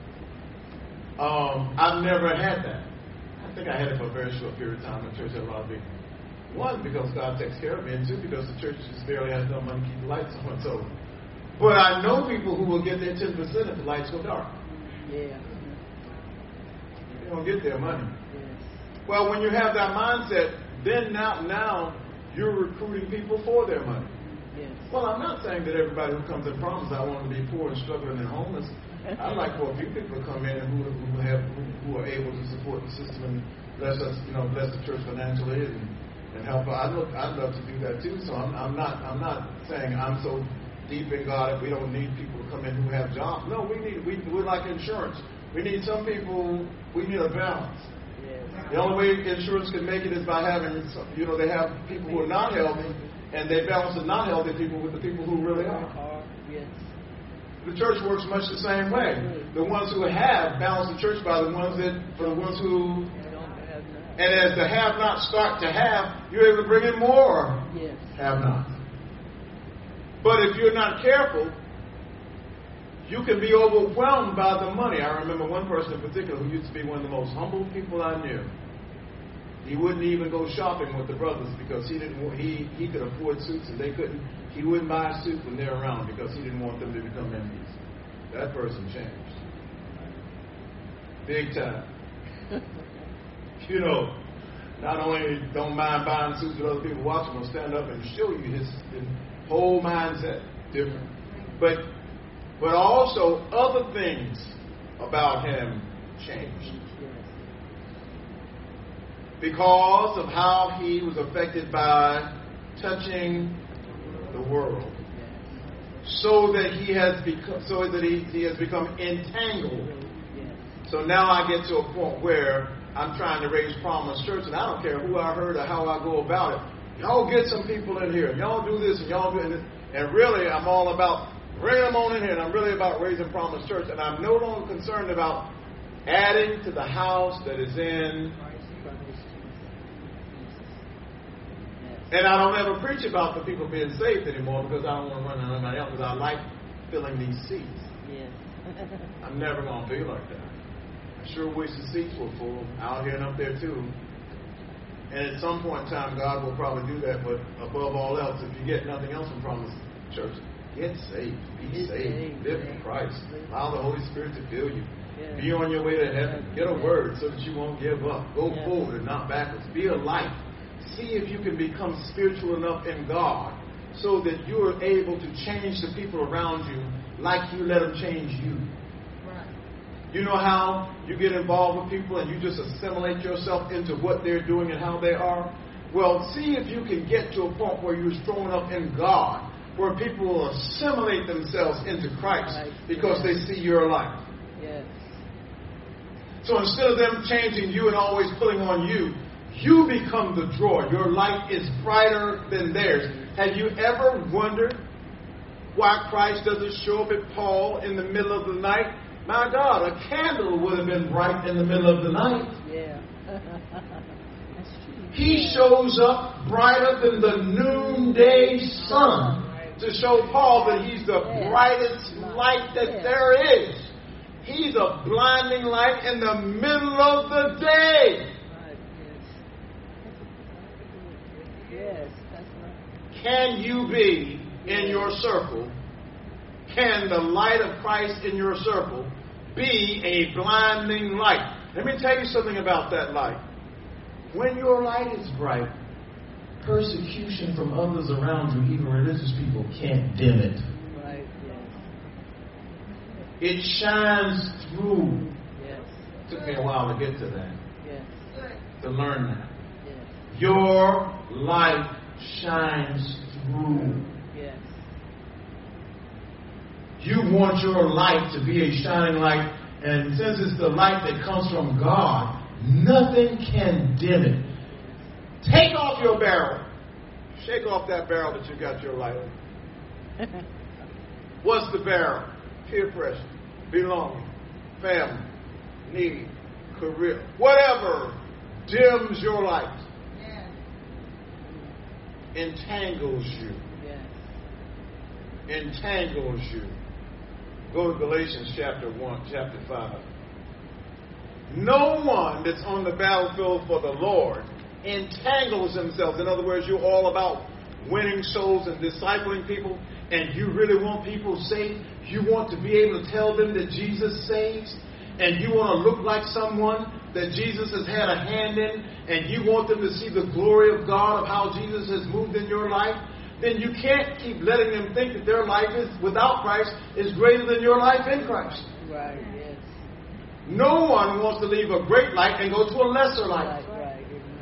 Um, I've never had that. I think I had it for a very short period of time in church at a lot of people. One, because God takes care of me, and two, because the church just barely has enough money to keep the lights on. So, but I know people who will get their ten percent if the lights go dark. Yeah. They don't get their money. Yes. Well, when you have that mindset, then now, now you're recruiting people for their money. Yes. Well, I'm not saying that everybody who comes in promise I want to be poor and struggling and homeless. I'd like for a few people to come in who who have who, who are able to support the system and bless us, you know, bless the church financially and, and help. I look, I'd love to do that too. So I'm, I'm not I'm not saying I'm so deep in God that we don't need people to come in who have jobs. No, we need we we're like insurance. We need some people. We need a balance. Yes. The only way insurance can make it is by having some, you know, they have people who are not healthy and they balance the not healthy people with the people who really are. Yes. The church works much the same way. The ones who have balance the church by the ones that, for the ones who, and as the have-nots start to have, you're able to bring in more Yes. have-nots. But if you're not careful, you can be overwhelmed by the money. I remember one person in particular who used to be one of the most humble people I knew. He wouldn't even go shopping with the brothers because he didn't. He he could afford suits and they couldn't. He wouldn't buy a suit when they're around because he didn't want them to become enemies. That person changed, big time. You know, not only don't mind buying suits with other people watching, will stand up and show you his, his whole mindset different. But but also other things about him changed. Because of how he was affected by touching the world, so that he has become, so that he, he has become entangled. So now I get to a point where I'm trying to raise Promise Church, and I don't care who I heard or how I go about it. Y'all get some people in here. Y'all do this and y'all do it. And really, I'm all about bringing them on in here, and I'm really about raising Promise Church, and I'm no longer concerned about adding to the house that is in. And I don't ever preach about the people being saved anymore because I don't want to run on anybody else because I like filling these seats. Yes. I'm never going to feel like that. I sure wish the seats were full out here and up there too. And at some point in time, God will probably do that. But above all else, if you get nothing else from Promise Church, get saved. Be Be saved. saved. Live for Christ. Allow the Holy Spirit to fill you. Yes. Be on your way to heaven. Get a Yes. word so that you won't give up. Go Yes. forward and not backwards. Be a light. See if you can become spiritual enough in God so that you are able to change the people around you like you let them change you. Right. You know how you get involved with people and you just assimilate yourself into what they're doing and how they are? Well, see if you can get to a point where you're strong enough in God where people will assimilate themselves into Christ Right. because they see your life. Yes. So instead of them changing you and always pulling on you, you become the drawer. Your light is brighter than theirs. Have you ever wondered why Christ doesn't show up at Paul in the middle of the night? My God, a candle would have been bright in the middle of the night. Yeah. That's true. He Yeah. shows up brighter than the noonday sun to show Paul that he's the Yeah. brightest light that Yeah. there is. He's a blinding light in the middle of the day. Right. Yes. Yes. That's right. Can you be in your circle? Can the light of Christ in your circle be a blinding light? Let me tell you something about that light. When your light is bright, persecution from others around you, even religious people, can't dim it. Right. Yes. It shines through. Yes. Took me a while to get to that, Yes. to learn that. Yes. Your light shines through. Yes. You want your light to be a shining light, and since it's the light that comes from God, nothing can dim it. Take off your barrel. Shake off that barrel that you got your light on. What's the barrel? Peer pressure, belonging, family, need, career, whatever dims your light, entangles you, Yes. entangles you. Go to Galatians chapter one, chapter five. No one that's on the battlefield for the Lord entangles himself. In other words, you're all about winning souls and discipling people, and you really want people saved. You want to be able to tell them that Jesus saves, and you want to look like someone that Jesus has had a hand in, and you want them to see the glory of God, of how Jesus has moved in your life. Then you can't keep letting them think that their life is without Christ is greater than your life in Christ. Right. Yes. No one wants to leave a great light and go to a lesser light. Right. Right.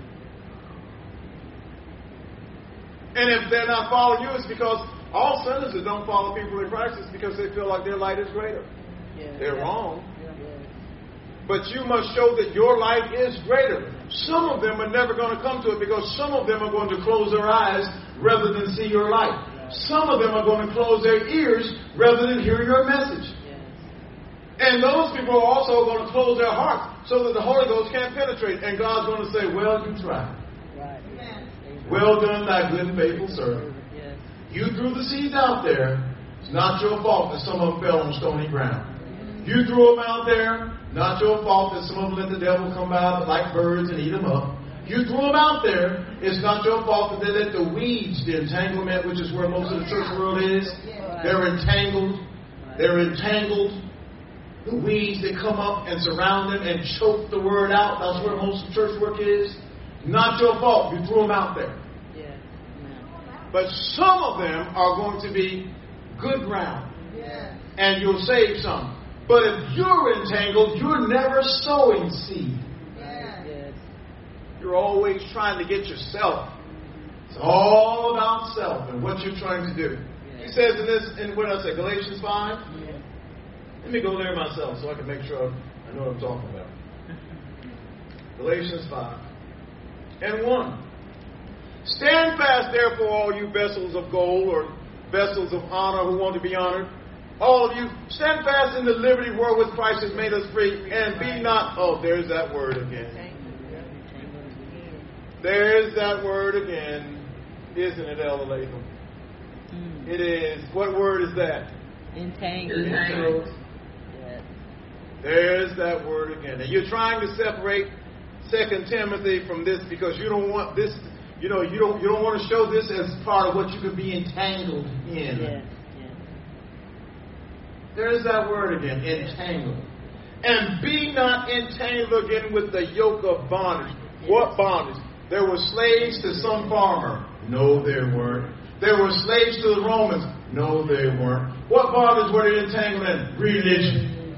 And if they're not following you, it's because all sinners that don't follow people in Christ is because they feel like their light is greater. Yes. They're Yes. wrong. Yes. But you must show that your light is greater. Some of them are never going to come to it because some of them are going to close their eyes rather than see your light. Some of them are going to close their ears rather than hear your message. Yes. And those people are also going to close their hearts so that the Holy Ghost can't penetrate. And God's going to say, well, you tried. Right. Yes. Well done, thy good and faithful servant. Yes. You threw the seeds out there. It's not your fault that some of them fell on stony ground. You threw them out there. Not your fault that some of them let the devil come out like birds and eat them up. You threw them out there. It's not your fault that they let the weeds, the entanglement, which is where most of the church world is. They're entangled. They're entangled. The weeds that come up and surround them and choke the word out. That's where most of the church work is. Not your fault. You threw them out there. Yes. But some of them are going to be good ground. And you'll save some. But if you're entangled, you're never sowing seed. Yes. You're always trying to get yourself. It's all about self and what you're trying to do. He says in this, in what I say, Galatians five. Yes. Let me go there myself so I can make sure I know what I'm talking about. Galatians five and one. Stand fast, therefore, all you vessels of gold or vessels of honor who want to be honored. All of you, stand fast in the liberty wherewith Christ has made us free, and be not, oh, there's that word again. There's that word again, isn't it, Elder Latham? Mm. It is. What word is that? Entangled. Entangled. Yes. There's that word again. And you're trying to separate Second Timothy from this because you don't want this, you know, you don't you don't want to show this as part of what you could be entangled in. Yes. There's that word again, entangled. And be not entangled again with the yoke of bondage. What bondage? There were slaves to some farmer. No, there weren't. There were slaves to the Romans. No, they weren't. What bondage were they entangled in? Religion.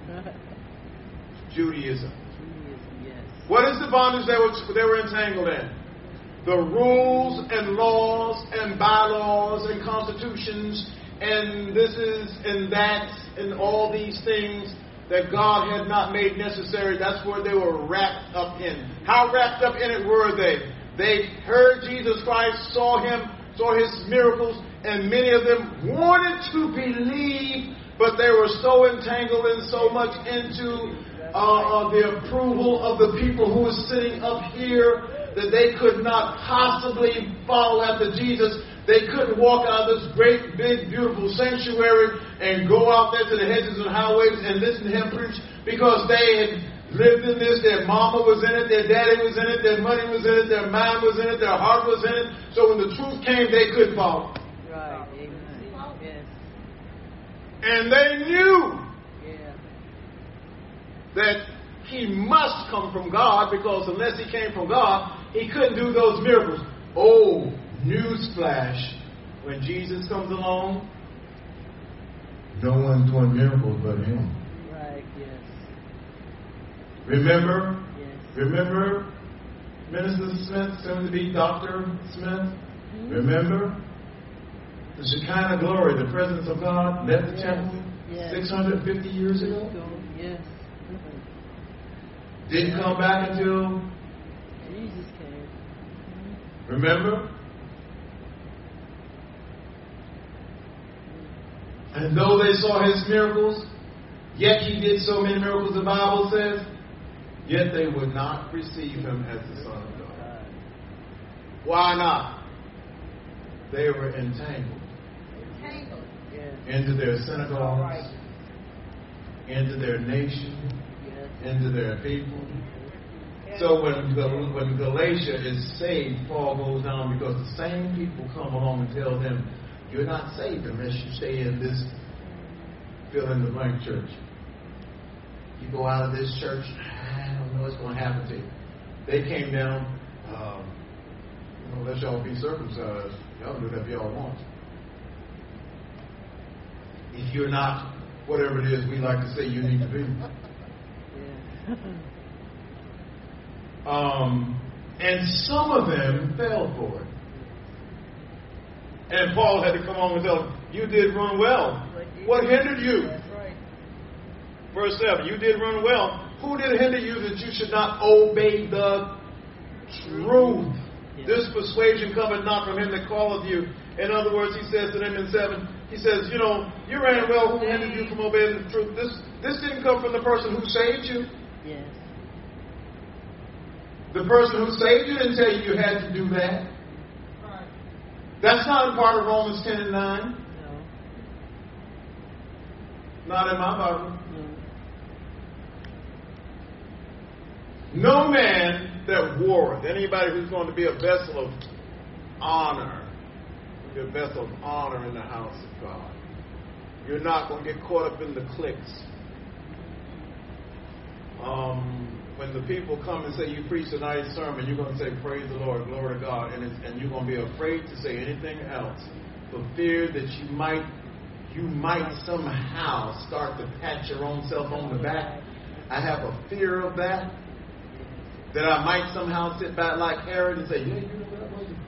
Judaism. What is the bondage they were, they were entangled in? The rules and laws and bylaws and constitutions and this is and that and all these things that God had not made necessary. That's where they were wrapped up in. How wrapped up in it were they? They heard Jesus Christ, saw him, saw his miracles, and many of them wanted to believe, but they were so entangled and so much into uh, uh, the approval of the people who were sitting up here that they could not possibly follow after Jesus. They couldn't walk out of this great, big, beautiful sanctuary and go out there to the hedges and highways and listen to him preach because they had lived in this. Their mama was in it, their daddy was in it, their money was in it, their mind was in it, their heart was in it. So when the truth came, they couldn't follow. Right. Amen. Yes. And they knew Yeah. that he must come from God because unless he came from God, he couldn't do those miracles. Oh, newsflash. When Jesus comes along, no one's doing miracles but him. Right. Yes. Remember? Yes. Remember Minister Smith, soon to be Doctor Smith? Mm-hmm. Remember? The Shekinah glory, the presence of God left the Yes. temple Yes. six hundred fifty years ago. Yes. Didn't come back until, Jesus came. remember? And though they saw his miracles, yet he did so many miracles, the Bible says, yet they would not receive him as the Son of God. Why not? They were entangled Entangled. Yes. into their synagogues, Right. into their nation, Yes. into their people. So when Gal- when Galatia is saved, Paul goes down because the same people come along and tell them, you're not saved unless you stay in this fill in the blank church. You go out of this church, I don't know what's going to happen to you. They came down, um, you know, let y'all be circumcised. Y'all can do whatever y'all want. If you're not whatever it is we like to say you need to be. Yeah. Um, and some of them fell for it. And Paul had to come on and tell them, you did run well. What hindered you? That's right. Verse seven, you did run well. Who did hinder you that you should not obey the truth? Yeah. This persuasion cometh not from him that calleth you. In other words, he says to them in seven, he says, you know, you ran well. Who hindered you from obeying the truth? This, this didn't come from the person who saved you. Yes. The person who saved you didn't tell you you had to do that. That's not a part of Romans ten and nine. No. Not in my Bible. No. No man that warreth, anybody who's going to be a vessel of honor, be a vessel of honor in the house of God. You're not going to get caught up in the cliques. Um, when the people come and say you preach a nice sermon, you're going to say praise the Lord, glory to God, and, it's, and you're going to be afraid to say anything else for fear that you might you might somehow start to pat your own self on the back. I have a fear of that. That I might somehow sit back like Herod and say, yeah, you know that wasn't.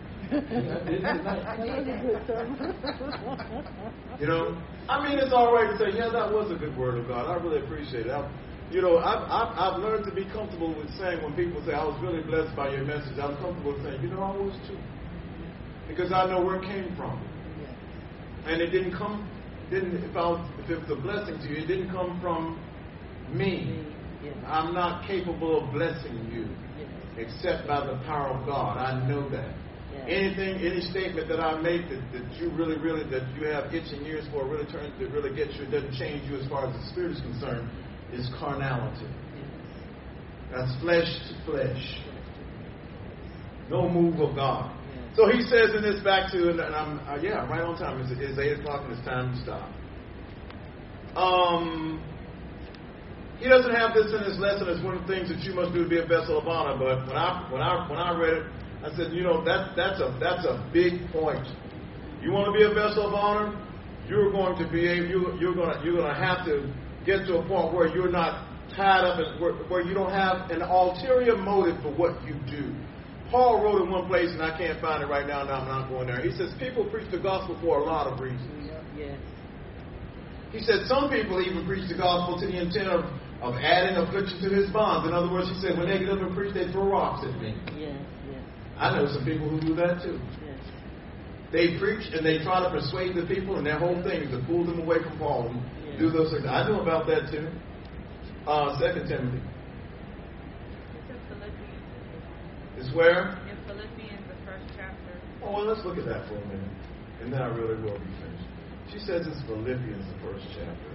You know, I mean, it's all right to say, yeah, that was a good word of God. I really appreciate it. I, you know, I've, I've, I've learned to be comfortable with saying when people say, I was really blessed by your message, I'm comfortable with saying, you know, I was too. Because I know where it came from. And it didn't come, didn't if, I was, if it was a blessing to you, it didn't come from me. I'm not capable of blessing you except by the power of God. I know that. Anything, any statement that I make that, that you really, really, that you have itching ears for, really turns to really get you, it doesn't change you as far as the spirit is concerned, is carnality. That's flesh to flesh. No move of God. So he says in this back to, and I'm, uh, yeah, I'm right on time. It's, it's eight o'clock and it's time to stop. Um, he doesn't have this in his lesson as one of the things that you must do to be a vessel of honor. But when I when I when I read it, I said, you know, that that's a that's a big point. You want to be a vessel of honor? You're going to be able, you, you're going to you're going to have to get to a point where you're not tied up in, where, where you don't have an ulterior motive for what you do. Paul wrote in one place, and I can't find it right now, and I'm not going there. He says people preach the gospel for a lot of reasons. Yes. He said some people even preach the gospel to the intent of, of adding affliction to his bonds. In other words, he said when they get up and preach, they throw rocks at me. Yes, yes. I know some people who do that too. Yes. They preach and they try to persuade the people, and their whole thing is to pull them away from Paul and yes. do those things. I know about that too. Uh, Second Timothy. It's in Philippians. It's where? In Philippians, the first chapter. Oh, well, let's look at that for a minute, and then I really will be finished. She says it's Philippians, the first chapter.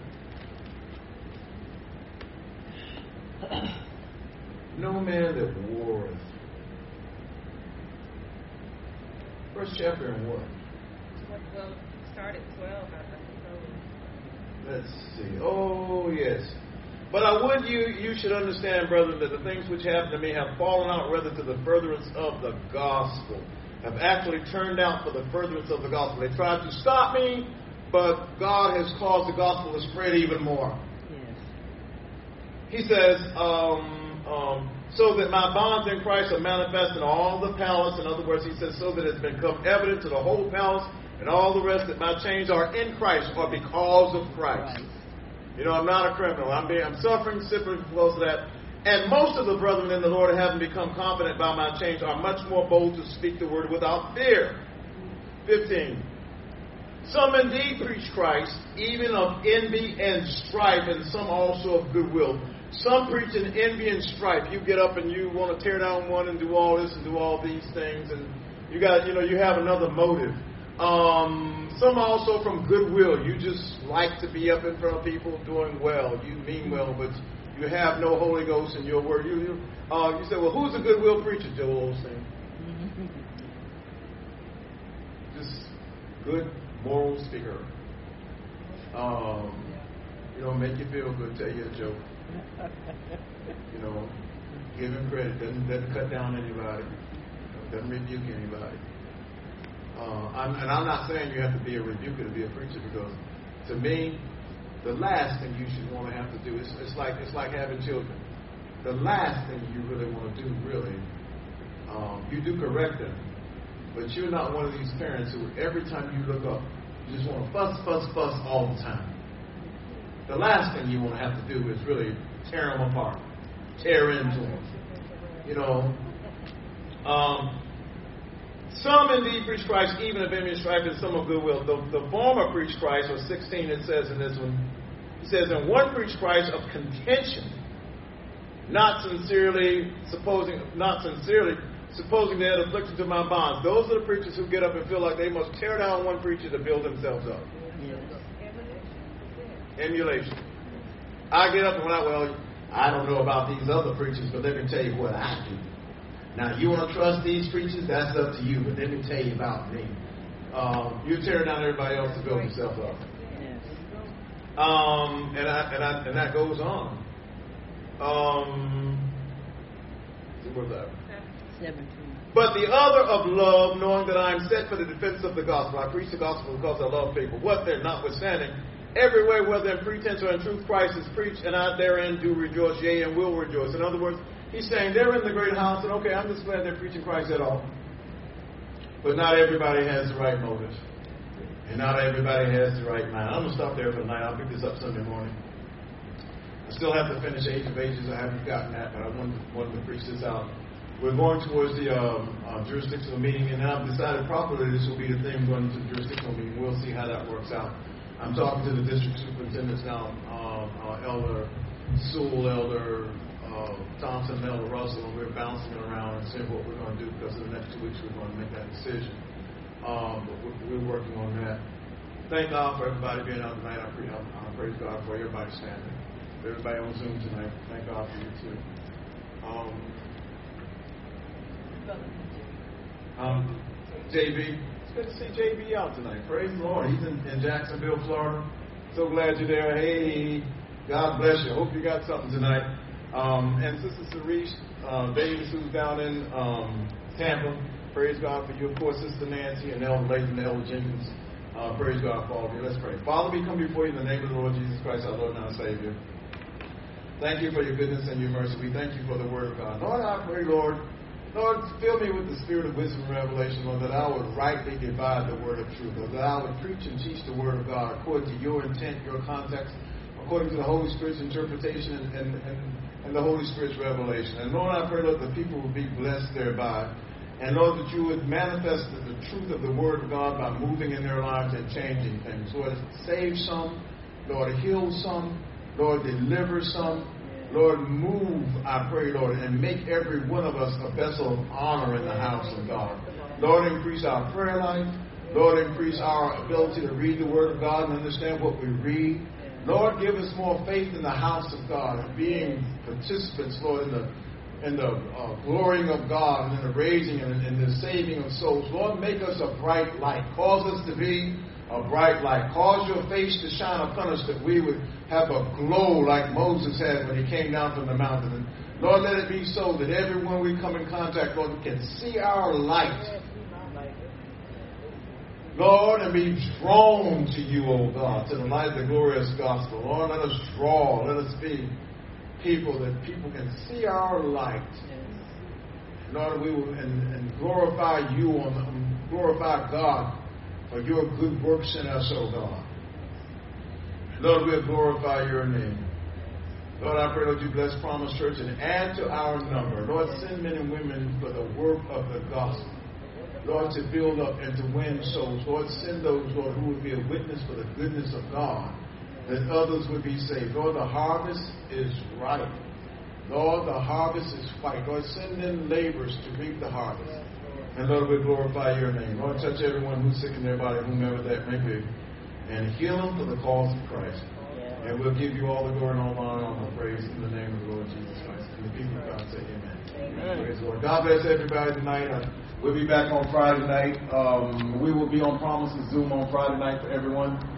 No man that warreth. First chapter in what? Well, start at twelve, I suppose. Let's see. Oh, yes. But I would you you should understand, brethren, that the things which happened to me have fallen out rather to the furtherance of the gospel. Have actually turned out for the furtherance of the gospel. They tried to stop me, but God has caused the gospel to spread even more. Yes. He says, um, um, so that my bonds in Christ are manifest in all the palace. In other words, he says, so that it's become evident to the whole palace and all the rest that my chains are in Christ or because of Christ. Right. You know, I'm not a criminal. I'm being, I'm suffering, suffering close to that. And most of the brethren in the Lord, having become confident by my change, are much more bold to speak the word without fear. fifteen. Some indeed preach Christ, even of envy and strife, and some also of goodwill. Some preach in envy and strife. You get up and you want to tear down one and do all this and do all these things, and you got, you know, you have another motive. Um, some also from goodwill. You just like to be up in front of people doing well. You mean well, but you have no Holy Ghost in your word. You, you, uh, you say, well, who's a goodwill preacher, Joel Osteen? Just good, moral speaker. Um, you know, make you feel good, tell you a joke. You know, give him credit. Doesn't, doesn't cut down anybody. You know, doesn't rebuke anybody. Uh, I'm, and I'm not saying you have to be a rebuker to be a preacher, because to me, the last thing you should want to have to do is it's like it's like having children. The last thing you really want to do, really, um, you do correct them, but you're not one of these parents who every time you look up, you just want to fuss, fuss, fuss all the time. The last thing you want to have to do is really tear them apart, tear into them. You know, um, some indeed preach Christ, even of envy and strife, and some of goodwill. The, the former preach Christ, or sixteen, it says in this one, he says, and one preach Christ of contention, not sincerely supposing, not sincerely supposing they had affliction to my bonds. Those are the preachers who get up and feel like they must tear down one preacher to build themselves up. Yes. Emulation. I get up and when I, well, I don't know about these other preachers, but let me tell you what I do. Now, you want to trust these preachers? That's up to you, but let me tell you about me. Um, you tear down everybody else to build yourself up. Yes. Um, and, I, and, I, and that goes on. Um, where's that? seventeen. But the other of love, knowing that I am set for the defense of the gospel. I preach the gospel because I love people. What then, notwithstanding, every way, whether in pretense or in truth, Christ is preached, and I therein do rejoice, yea, and will rejoice. In other words, he's saying they're in the great house, and okay, I'm just glad they're preaching Christ at all. But not everybody has the right motive. And not everybody has the right mind. I'm going to stop there for tonight. I'll pick this up Sunday morning. I still have to finish Age of Ages. I haven't gotten that, but I wanted, wanted to preach this out. We're going towards the um, uh, jurisdictional meeting, and I've decided properly this will be the thing going to the jurisdictional meeting. We'll see how that works out. I'm talking to the district superintendents now, uh, uh, Elder Sewell, Elder uh, Thompson, and Elder Russell, and we're bouncing it around and seeing what we're going to do, because in the next two weeks we're going to make that decision. Um, but we're, we're working on that. Thank God for everybody being out tonight. I, pre- I, I praise God for everybody standing. Everybody on Zoom tonight. Thank God for you too. Um, um, J B, it's good to see J B out tonight. Praise the Lord. He's in, in Jacksonville, Florida. So glad you're there. Hey, God bless you. Hope you got something tonight. Um, and Sister Cerise uh, Davis, who's down in um, Tampa, praise God for you. Of course, Sister Nancy and Elder Layton and Elder Jenkins. Uh, praise God for all of you. Let's pray. Father, we come before you in the name of the Lord Jesus Christ, our Lord and our Savior. Thank you for your goodness and your mercy. We thank you for the word of God. Lord, I pray, Lord, Lord, fill me with the spirit of wisdom and revelation, Lord, that I would rightly divide the word of truth, Lord, that I would preach and teach the word of God according to your intent, your context, according to the Holy Spirit's interpretation and, and, and, and the Holy Spirit's revelation. And Lord, I pray, Lord, that people will be blessed thereby. And Lord, that you would manifest the, the truth of the word of God by moving in their lives and changing things. Lord, save some. Lord, heal some. Lord, deliver some. Lord, move, I pray, Lord, and make every one of us a vessel of honor in the house of God. Lord, increase our prayer life. Lord, increase our ability to read the Word of God and understand what we read. Lord, give us more faith in the house of God and being participants, Lord, in the in the uh, glorying of God and in the raising and in the saving of souls. Lord, make us a bright light. Cause us to be a bright light. Cause your face to shine upon us that we would have a glow like Moses had when he came down from the mountain. And Lord, let it be so that everyone we come in contact, Lord, can see our light. Lord, and be drawn to you, O God, to the light of the glorious gospel. Lord, let us draw. Let us be people that people can see our light. Lord, we will and, and glorify you on um, glorify God for your good works in us, O God. Lord, we'll glorify your name. Lord, I pray that you bless Promise Church and add to our number. Lord, send men and women for the work of the gospel. Lord, to build up and to win souls. Lord, send those, Lord, who would be a witness for the goodness of God, that others would be saved. Lord, the harvest is ripe. Lord, the harvest is white. Lord, send in laborers to reap the harvest. And Lord, we glorify your name. Lord, touch everyone who's sick in their body, whomever that may be, and heal them for the cause of Christ. And we'll give you all the glory and all the honor and all the praise in the name of the Lord Jesus Christ. And the people of God say amen. Amen. Praise the Lord. God bless everybody tonight. Uh, we'll be back on Friday night. Um, we will be on Promises Zoom on Friday night for everyone.